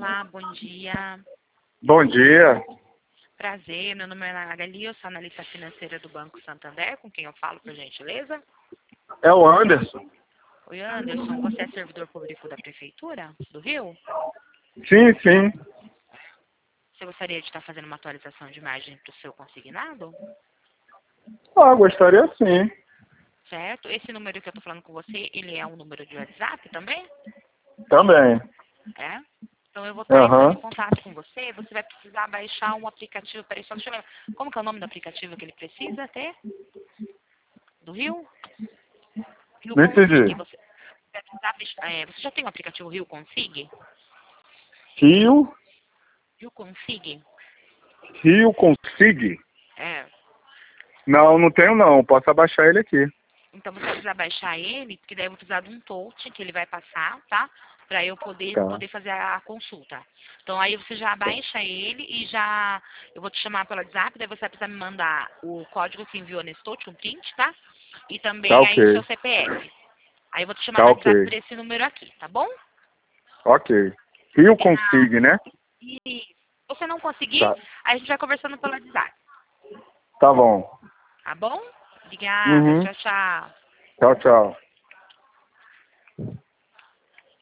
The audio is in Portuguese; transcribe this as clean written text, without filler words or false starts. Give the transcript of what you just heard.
Olá, bom dia. Bom dia. Prazer, meu nome é Magali, eu sou analista financeira do Banco Santander, com quem eu falo, por gentileza. É o Anderson. Oi, Anderson, você é servidor público da Prefeitura do Rio? Sim, sim. Você gostaria de estar fazendo uma atualização de margem para o seu consignado? Gostaria sim. Certo? Esse número que eu estou falando com você, ele é um número de WhatsApp também? Também. É? Então eu vou estar entrando em Aham. contato com você, você vai precisar baixar um aplicativo, peraí, só deixa eu lembrar. Como que é o nome do aplicativo que ele precisa ter? Do Rio? Rio Não Consig. entendi. Você vai precisar, você já tem o aplicativo Rio Consig? Rio, Rio Consig? Rio Consig? É. Não, não tenho não. Posso abaixar ele aqui. Então você vai precisar baixar ele, porque daí eu vou precisar de um touch que ele vai passar, tá? Para eu Tá. poder fazer a consulta. Então aí você já baixa ele e já eu vou te chamar pelo WhatsApp, daí você vai precisar me mandar o código que enviou nesse touch, um print, tá? E Tá também aí o seu ok. CPF. Aí eu vou te chamar Tá no ok. WhatsApp por esse número aqui, tá bom? Ok. Rio Combinado. Consig, né? E se você não conseguir, Tá. aí a gente vai conversando pelo WhatsApp, Tá bom. tá bom? Obrigada, Uhum. tchau, tchau. Tchau, tchau.